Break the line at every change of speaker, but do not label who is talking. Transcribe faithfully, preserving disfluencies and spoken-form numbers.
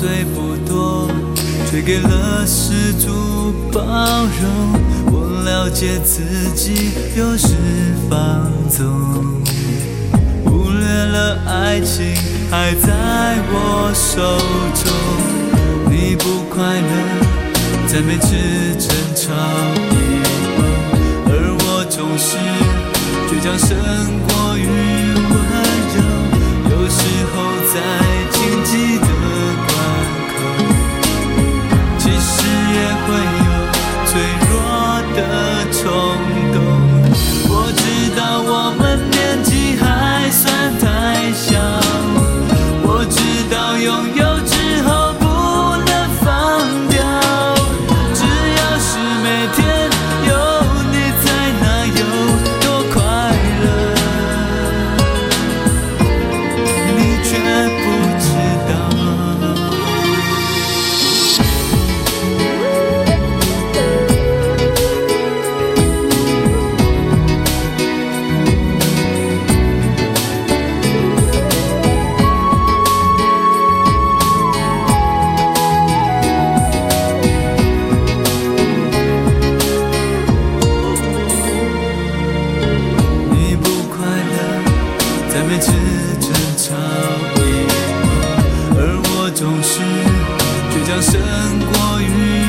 虽不多，却给了十足包容。我了解自己有时放纵，忽略了爱情还在我手中。你不快乐，在每次争吵以后，而我总是倔强胜过于温柔。有时候在荆棘的关口，其实也会有脆弱的冲动。我知道我们年纪还算太小，我知道拥有之后不能放掉，只要是每天有你在，那有多快乐，你却不知道。你不快乐，在每次争吵以后，而我总是倔强胜过于